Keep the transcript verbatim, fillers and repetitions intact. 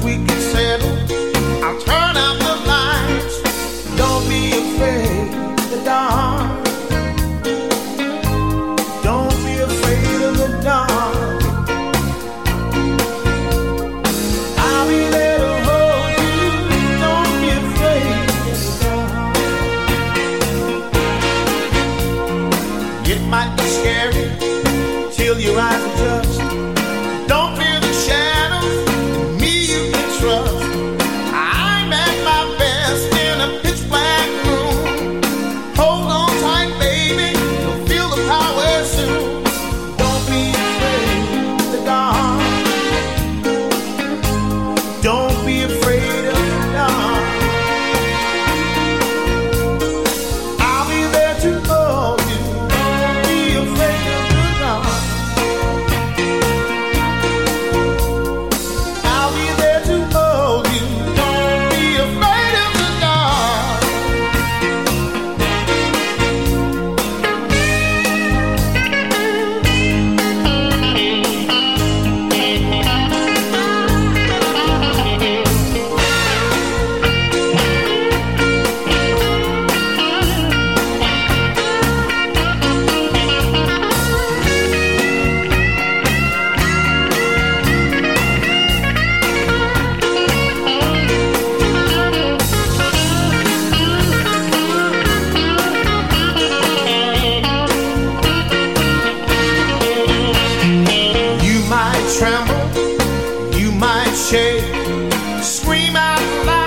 we can settle. I'll turn out the lights. Don't be afraid of the dark. Don't be afraid of the dark. I'll be there to hold you. Don't be afraid of the dark. It might be scary till your eyes adjust. Don't fear the shadows. Me you can trust. I'm at my best in a pitch black room. Hold on tight, baby. You'll feel the power soon. Don't be afraid of the dark. Don't be afraid of the dark. I'll be there to hold you. Don't be afraid of the dark. I'll be there to hold you. Don't be afraid of the dark. You might tremble, you might shake, scream out loud.